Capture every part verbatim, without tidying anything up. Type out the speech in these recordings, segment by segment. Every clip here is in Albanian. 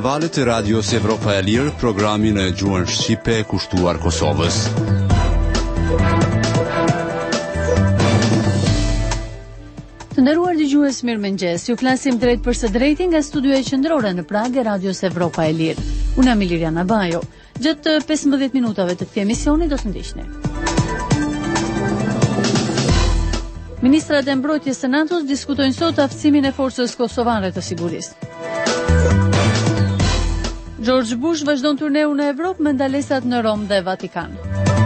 valët e Radios Evropa e Lirë, programin e gjuhën shqipe kushtuar Kosovës. Të nderuar dëgjues, mirëmëngjes. Ju flasim drejt për së drejti nga studioja qendrore në Prag e Radios Evropa e Lirë. Unë jam Iliriana Bajo. Gjatë pesëmbëdhjetë minutave të këtij emisioni do të ndiqni. Ministrat e mbrojtjes së NATO-s diskutojnë sot aftësimin e forcës kosovare të sigurisë. George Bush vazhdon turneun në Evropë me ndalesat në Rom dhe Vatikan.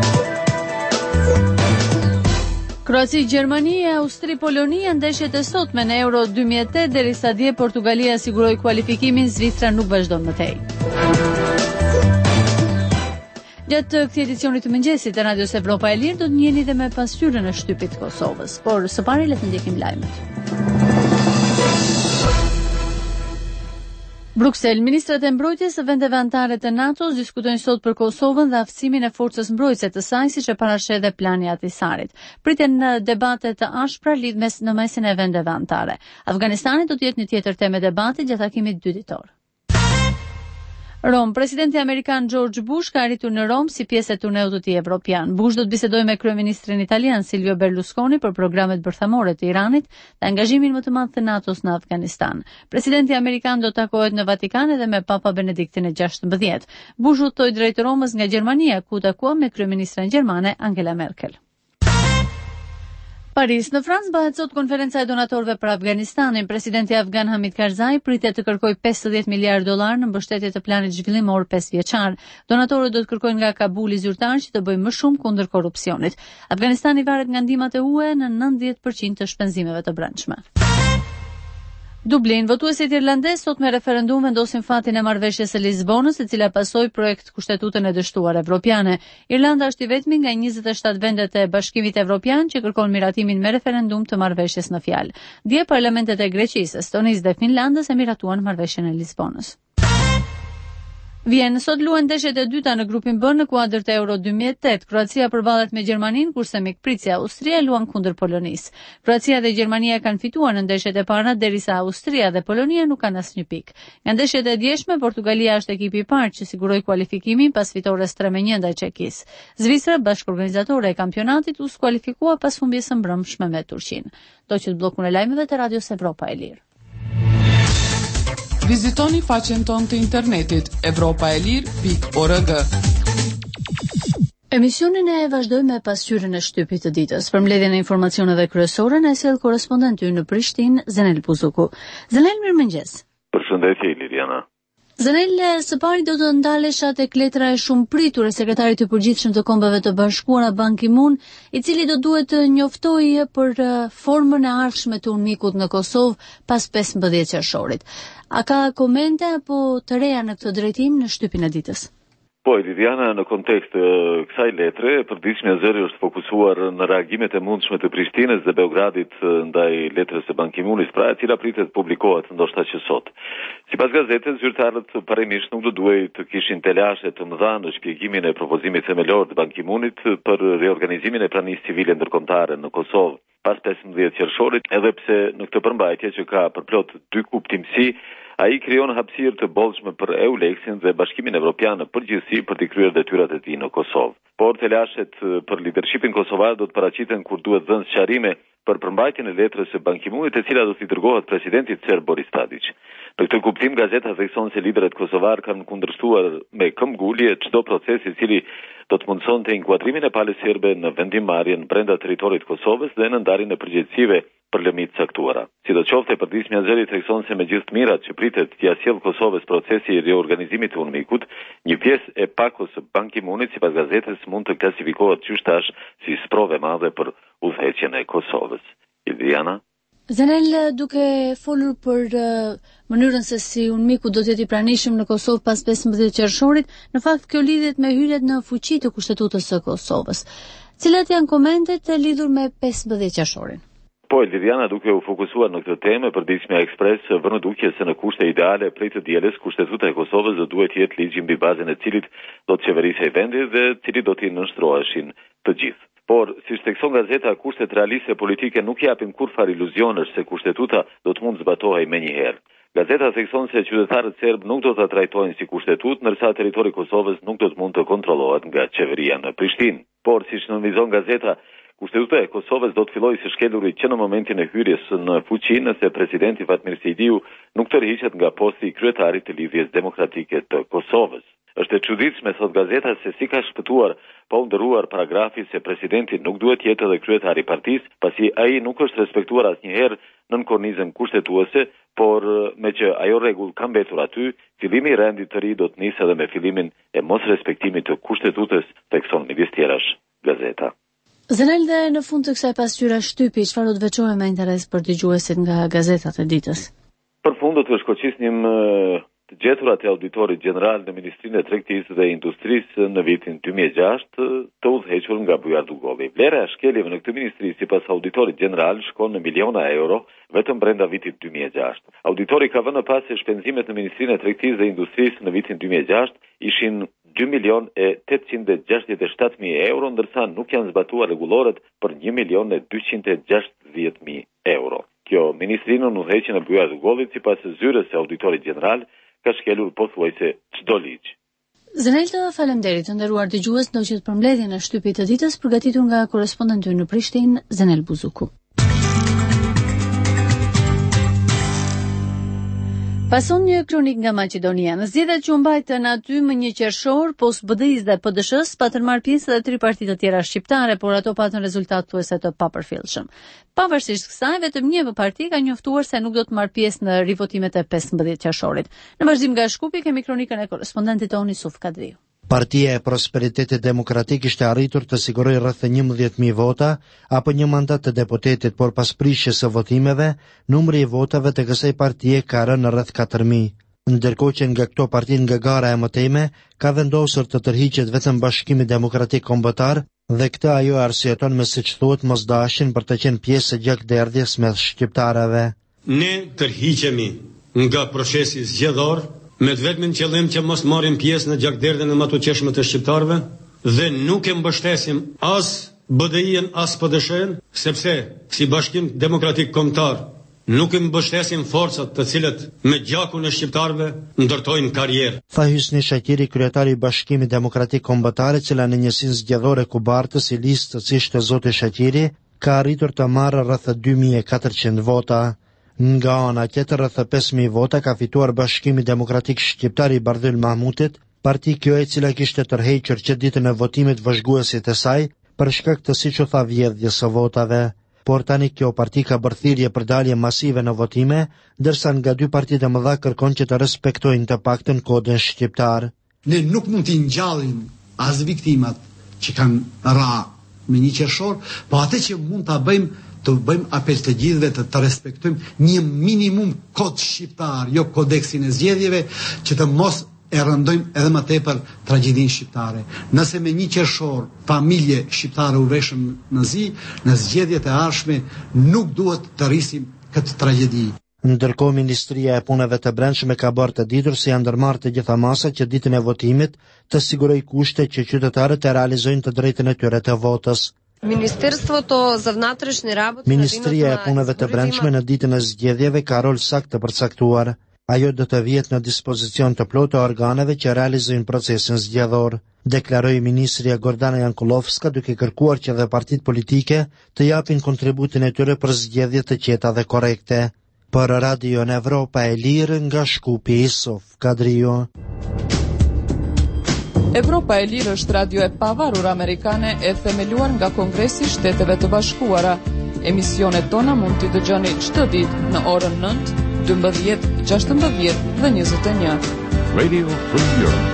Kroaci, Gjermani e Austri, Polonia ndeshjet e sotme në Euro dy mijë e tetë, derisa dje Portugalia siguroi kualifikimin, Zvicra nuk vazhdon më tej. Gjatë këtij edicioni të mëngjesit të Radios Evropa e Lirë do të njiheni dhe me pasqyrën e shtypit të Kosovës, por së pari le të ndjekim lajmet. Bruksel, ministrat e mbrojtjes së vendeve anëtare të NATO-s diskutojnë sot për Kosovën dhe aftësimin e forcës mbrojtëse të saj, siç e parasheh dhe plani i Ahtisarit. Priten debate të ashpra lidhmes në mesin e vendeve anëtare. Afganistani do të jetë një tjetër temë debati gjatë takimit dy ditor. Rom, presidenti amerikan George Bush ka arritur në Rom si pjesë e turneut të tij evropian. Bush do të bisedojë me kryeministrin italian Silvio Berlusconi për programet bërthamore të Iranit dhe angazhimin më të madh të NATO-s në Afganistan. Presidenti amerikan do të takohet në Vatikan edhe me Papa Benediktin e gjashtëmbëdhjetë. Bush udhtoi drejt Romës nga Gjermania, ku takua me kryeministren gjermane Angela Merkel. Paris, në Francë bëhet sot konferenca e donatorëve për Afganistanin. Presidenti afgan Hamid Karzai pritet të kërkojë pesëdhjetë miliardë dollar në mbështetje të planit zhvillimor pesë vjeçar. Donatorët do të kërkojnë nga Kabuli zyrtar që të bëjë më shumë kundër korrupsionit. Afganistani varet nga ndihmat e U E në nëntëdhjetë përqind të shpenzimeve të brendshme. Dublin, votuesit irlandez sot me referendum vendosin fatin e marrëveshjes së Lisbonës, e cila pasoi projekt kushtetutën e dështuar evropiane. Irlanda është i vetmi nga njëzet e shtatë vendet e Bashkimit Evropian që kërkon miratimin me referendum të marrëveshjes në fjalë. Dje parlamentet e Greqisë, Estonisë dhe Finlandës e miratuan marrëveshjen e Lisbonës. Vjen, sot luan ndeshjet e dyta në grupin B në kuadër të Euro dy mijë e tetë. Kroacia përballet me Gjermaninë, kurse mikpritësia Austria luan kundër Polonisë. Kroacia dhe Gjermania kanë fituar në ndeshjet e para, derisa Austria dhe Polonia nuk kanë asnjë pikë. Nga ndeshjet e djeshme, Portugalia është ekipi i parë që siguroi kualifikimin pas fitores tre me një ndaj Çekisë. Zvicra, bashkëorganizatore e kampionatit, u skualifikua pas humbjes së mbrëmshme me Turqinë. Do që të bllokun e lajmeve të Radios Evropa e Lirë. Vizitoni faqen tonë të internetit evropaelir pikë org. Emisionin e vazhdoj me pasqyrën e shtypit të ditës. Për mbledhjen e informacioneve kryesore na sjell korrespondenti në Prishtinë, Zenel Buzuku. Zenel, mirëmëngjes. Përshëndetje Liliana. Zenel, së pari do të ndalesha tek letra e shumë pritur e sekretarit të përgjithshëm të Kombeve të Bashkuara Ban Ki-moon, i cili do duhet të njoftojë për formën e ardhshme të UNMIK-ut në Kosovë pas pesëmbëdhjetë qershorit. A ka komente apo të reja në këtë drejtim në shtypin e ditës? Po, Liliana, në kontekst të kësaj letre, përditshmja e zëri është fokusuar në reagimet e mundshme të Prishtinës dhe Beogradit ndaj letrës së Ban Ki-moonit, pra e cila pritet publikohet ndoshta që sot. Sipas gazetës, zyrtarët parimisht nuk do duhej të kishin telashe të mëdha në shpjegimin e propozimit themelor të Ban Ki-moonit për reorganizimin e pranisë civile ndërkombëtare në Kosovë pas pesëmbëdhjetë qershorit, edhe pse në këtë përmbajtje që ka përplot dy kuptimsi, ai krijon hapësirë të bollshme për EULEX-in dhe Bashkimin Evropian në përgjithësi për të kryer detyrat e tij në Kosovë. Por telashet për lidershipin kosovar do të paraqiten kur duhet dhënë sqarime për përmbajtjen e letrës së Ban Ki-moonit, e cila do t'i dërgohet presidentit serb Boris Tadić. Në këtë kuptim, gazeta thekson se liderët kosovar kanë kundërshtuar me këmbgulje çdo proces i cili do të mundsonte inkuadrimin e palës serbe në vendimmarrjen brenda territorit të Kosovës dhe në ndarjen e përgjegjësive për lëmit caktuara. Sidoqoftë, përditshmja e zëri thekson se me gjithë të mirat që pritet t'ia sjellë Kosovës procesi i reorganizimit të UNMIK-ut, një pjesë e pakos së Ban Ki-moonit, sipas gazetës, mund të klasifikohet qysh tash si sprove madhe për udhëheqjen e Kosovës. Ildiana? Zenel, duke folur për uh, mënyrën se si UNMIK-u do të jetë i pranishëm në Kosovë pas pesëmbëdhjetë qershorit, në fakt kjo lidhet me hyrjet në fuqi të kushtetutës së Kosovës. Cilat janë komentet e lidhur me pesëmbëdhjetë qershorin? Po, Liliana, duke u fokusuar në këtë temë, përditshmja Ekspres vën në dukje se në kushte ideale prej të dielës, kushtetuta e Kosovës do duhet jetë ligji mbi bazën e cilit do të qeverisej vendi dhe cili do t'i nënshtroheshin të gjithë. Por, si thekson gazeta, kushtet realiste politike nuk japin kurfar iluzionesh se kushtetuta do të mund zbatohej menjëherë. Gazeta thekson se qytetarët serb nuk do ta trajtojnë si kushtetut, ndërsa territori i Kosovës nuk do të mund të kontrollohet nga qeveria në Prishtinë. Por siç nënvizon gazeta, kushtetuta e Kosovës do të fillojë së shkeluri që në momentin e hyrjes në fuqi nëse presidenti Fatmir Sejdiu nuk tërhiqet nga posti i kryetarit të Lidhjes Demokratike të Kosovës. Është e çuditshme, thot gazeta, se si ka shpëtuar pa u ndërruar paragrafi se presidenti nuk duhet jetë edhe kryetari i partisë, pasi ai nuk është respektuar asnjëherë nën kornizën kushtetuese, por me që ajo rregull ka mbetur aty, fillimi i rendit të ri do të nisë edhe me fillimin e mos respektimit të kushtetutës, thekson midis tjerash gazeta. Zenelde, në fund të kësaj pasqyra shtypi, çfarë do të veçohe me interes për dëgjuesit nga gazetat e ditës? Për fund do të shkoqisnim të gjeturat e auditorit gjeneral në Ministrinë e Tregtisë dhe Industrisë në vitin dy mijë e gjashtë të udhëhequr nga Bujar Dugovi. Vlera e shkeljeve në këtë ministri sipas auditorit gjeneral shkon në miliona euro vetëm brenda vitit dy mijë e gjashtë. Auditori ka vënë pas se shpenzimet në Ministrinë e Tregtisë dhe Industrisë në vitin dy mijë e gjashtë ishin dy milion e tetëqind e gjashtëdhjetë e shtatë mijë euro, ndërsa nuk janë zbatuar rregulloret për një milion e dyqind e gjashtëdhjetë mijë euro. Kjo ministrinë në udhëheqjen e Bujar Dugovit sipas zyrës së auditorit gjeneral ka shkelur pothuajse çdo ligj. Zenelta, faleminderit të nderuar dëgjues, ndoqët për mbledhjen e shtypit të ditës përgatitur nga korrespondenti në Prishtinë, Zenel Buzuku. Pason një kronik nga Maqedonia. Në zgjedhjet që u mbajtën aty më një qershor, pos B D I-s dhe P D Sh-s patën marrë pjesë edhe tri parti të tjera shqiptare, por ato patën rezultat thuajse të papërfillshëm. Pavarësisht kësaj, vetëm një parti ka njoftuar se nuk do të marrë pjesë në rivotimet e pesëmbëdhjetë qershorit. Në vazhdim nga Shkupi kemi kronikën e korrespondentit tonë Yusuf Kadriu. Partia e Prosperitetit Demokratik ishte arritur të sigurojë rreth njëmbëdhjetë mijë vota apo një mandat të deputetit, por pas prishjes së votimeve, numri i votave të kësaj partie ka rënë rreth katër mijë. Ndërkohë që nga këto parti nga gara e mëtejme ka vendosur të tërhiqet vetëm Bashkimi Demokratik Kombëtar, dhe këtë ajo arsyeton me siç thuhet mosdashin për të qenë pjesë e gjakderdhjes mes shqiptarëve. Ne tërhiqemi nga procesi zgjedhor me të vetmin qëllim që mos marrim pjesë në gjakderdhjen e matuqeshme të shqiptarëve dhe nuk e mbështesim as B D I-n as P D Sh-n, sepse si Bashkim Demokratik Kombëtar nuk e mbështesim forcat të cilët me gjakun e shqiptarëve ndërtojnë karrierë. Tha Hysni Shaqiri, kryetari i Bashkimit Demokratik Kombëtar, e cila në njësinë zgjedhore kubartës i listës që ishte zoti Shaqiri, ka arritur të marrë rreth dy mijë e katërqind vota. Nga ana tjetër, rreth pesë mijë vota ka fituar Bashkimi Demokratik Shqiptar i Bardhyl Mahmutit, parti kjo e cila kishte tërhequr që ditën e votimit vëzhguesit e saj për shkak të siç u tha vjedhjes së votave. Por tani kjo parti ka bërë thirrje për dalje masive në votime, ndërsa nga dy partitë e mëdha kërkon që të respektojnë të paktën kodin shqiptar. Ne nuk mund t'i ngjallim as viktimat që kanë ra me një qershor, po atë që mund ta bëjmë të bëjmë apel të gjithëve të, të respektojmë një minimum kod shqiptar, jo kodeksin e zgjedhjeve, që të mos e rëndojmë edhe më tepër tragjedinë shqiptare. Nëse me një qershor familje shqiptare u veshëm në zi, në zgjedhjet e ardhshme nuk duhet të rrisim këtë tragjedi. Ndërkohë, Ministria e Punëve të Brendshme ka bërë të ditur se janë ndërmarrë të gjitha masat që ditën e votimit të sigurojë kushte që qytetarët të realizojnë të drejtën e tyre të votës. Ministria e Punëve të Brendshme në ditën e zgjedhjeve ka rol sakt të përcaktuar. Ajo do të vihet në dispozicion të plotë të organeve që realizojnë procesin zgjedhor, deklaroi ministria Gordana Jankulovska, duke kërkuar që dhe partitë politike të japin kontributin e tyre për zgjedhje të qeta dhe korrekte. Për Radio në Evropa e Lirë, nga Shkupi, Yusuf Kadriu. Evropa e Lirë është radio e pavarur amerikane e themeluar nga Kongresi i Shteteve të Bashkuara. Emisionet tona mund t'i dëgjoni çdo ditë në orën nëntë, dymbëdhjetë, gjashtëmbëdhjetë dhe njëzet e një. Radio Free Europe.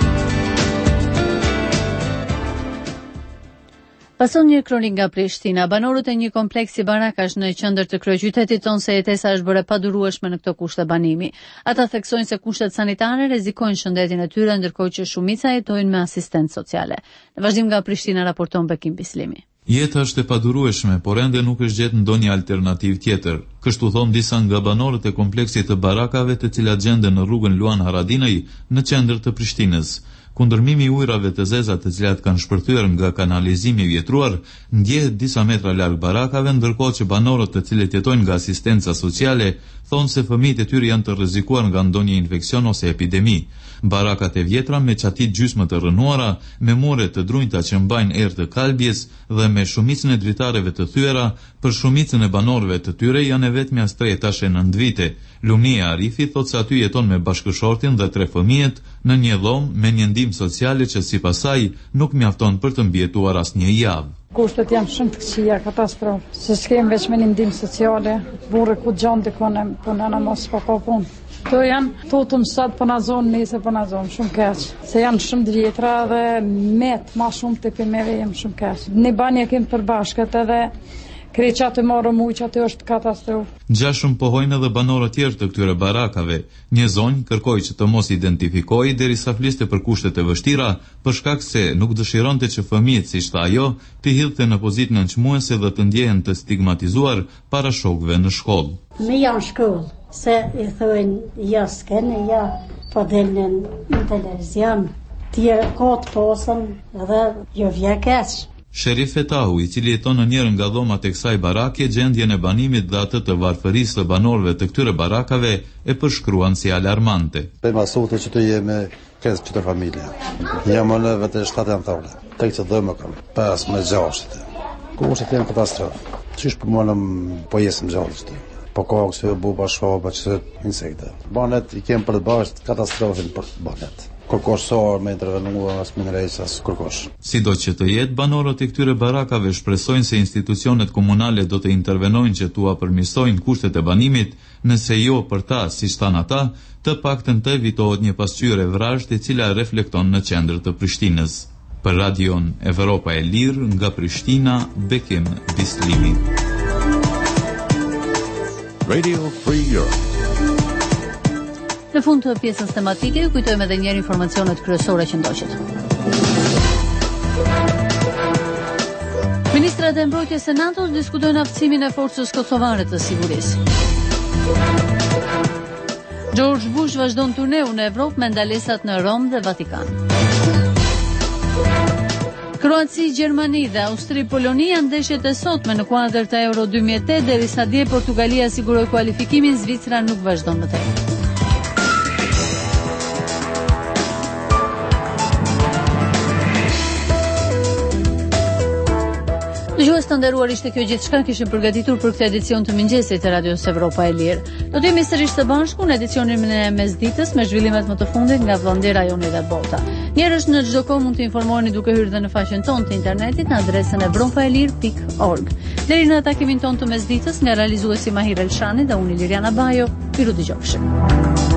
Pason një kronik nga Prishtina. Banorët e një kompleksi barakash në qendër të kryeqytetit tonë se jetesa është bërë padurueshme në këto kushte banimi. Ata theksojnë se kushtet sanitare rrezikojnë shëndetin e tyre, ndërkohë që shumica jetojnë me asistencë sociale. Në vazhdim nga Prishtina raporton Bekim Bislimi. Jeta është e padurueshme, por ende nuk është gjetë ndonjë alternativë tjetër. Kështu thon disa nga banorët e kompleksit të barakave, të cilat gjenden në rrugën Luan Haradinaj në qendër të Prishtinës. kundërmimi i ujrave të zeza të cilat kanë shpërthyer nga kanalizimi vjetruar ndjehet disa metra larg barakave, ndërkohë që banorët të cilët jetojnë nga asistenca sociale thonë se fëmijët e tyre janë të rrezikuar nga ndonjë infeksion ose epidemi. Barakat e vjetra me çatit gjysmë të rënuara, me mure të drunjta që mbajnë erë të kalbjes dhe me shumicën e dritareve të thyera, për shumicën e banorëve të tyre janë e vetmja tre etashe nënt vite. Lumnia Arifi thotë se aty jeton me bashkëshortin dhe tre fëmijët në një dhomë me një ndihmë sociale që sipas saj nuk mjafton për të mbijetuar asnjë javë. Kushtet janë shumë të këqija, katastrofë. Se s'kem veç me një ndihmë sociale, burre ku gjanë dikone, po nëna mos pa pa punë. Këto janë totum sot për në zonë, nese për në zonë, shumë keqë. Se janë shumë dvjetra dhe metë ma shumë të pëmeve jem shumë keqë. Një banje kemë përbashkët edhe kreqa të marë mu që atë është katastrofë. Gjashëm pohojnë edhe banorët tjerë të këtyre barakave. Një zonjë kërkoi që të mos identifikojë derisa fliste për kushtet e vështira, për shkak se nuk dëshironte që fëmijët, siç tha ajo, të hidhte në pozitë nënçmuese dhe të ndjehen të stigmatizuar para shokëve në shkollë. Me janë shkollë, se i thojnë ja s'kene, ja po delnin në televizion, tjerë kotë posën edhe jo vje keqë. Sherif Fetahu, i cili jeton në njërën nga dhomat e kësaj barake, gjendjen e banimit dhe atë të varfërisë të banorëve të këtyre barakave e përshkruan si alarmante. Pema sote që të jemi kësë qëtër familje. Jam në vetë shtatë janë thole. Tek që dhëmë kam, pas me gjashtë. Ku është të jenë katastrofë. Qysh për mënëm po jesëm gjallë qëtë. Po ka kësë buba, shoba, qëtë insekte. Banet i kemë për të bashkë katastrofin për banet. Kërkoshësor me intervenua as minerejës as kërkosh. Sido që të jetë, banorët e këtyre barakave shpresojnë se institucionet komunale do të intervenojnë që tua përmirësojnë kushtet e banimit, nëse jo për ta, si shtan ata, të paktën të evitohet një pasqyrë e vrasht e cila reflekton në qendër të Prishtinës. Për Radion Evropa e Lirë, nga Prishtina, Bekim Bislimi. Radio Free Europe. Në fund të pjesës tematike, ju kujtojmë edhe njerë informacionet kryesore që ndoqet. Ministrat e mbrojtjes së NATO diskutojnë aftësimin e forcës kosovare të sigurisë. George Bush vazhdon turneun në Evropë me ndalesat në Rom dhe Vatikan. Kroaci, Gjermani dhe Austri, Poloni janë ndeshjet e sotme në kuadër të Euro dy mijë e tetë, derisa dje Portugalia siguroi kualifikimin, Zvicra nuk vazhdon më tej. Dëgjues të nderuar, ishte kjo gjithçka kishim përgatitur për këtë edicion të mëngjesit të Radios Evropa e Lirë. Do të jemi sërish së bashku në edicionin e mesditës me zhvillimet më të fundit nga vëndi, rajoni dhe bota. Njerëz në çdo kohë mund të informoheni duke hyrë dhe në faqen tonë të internetit në adresën evropaelir pikë org. Deri në takimin tonë të mesditës, nga realizuesi Mahir Elshani dhe unë Liriana Bajo, ju dëgjofshim.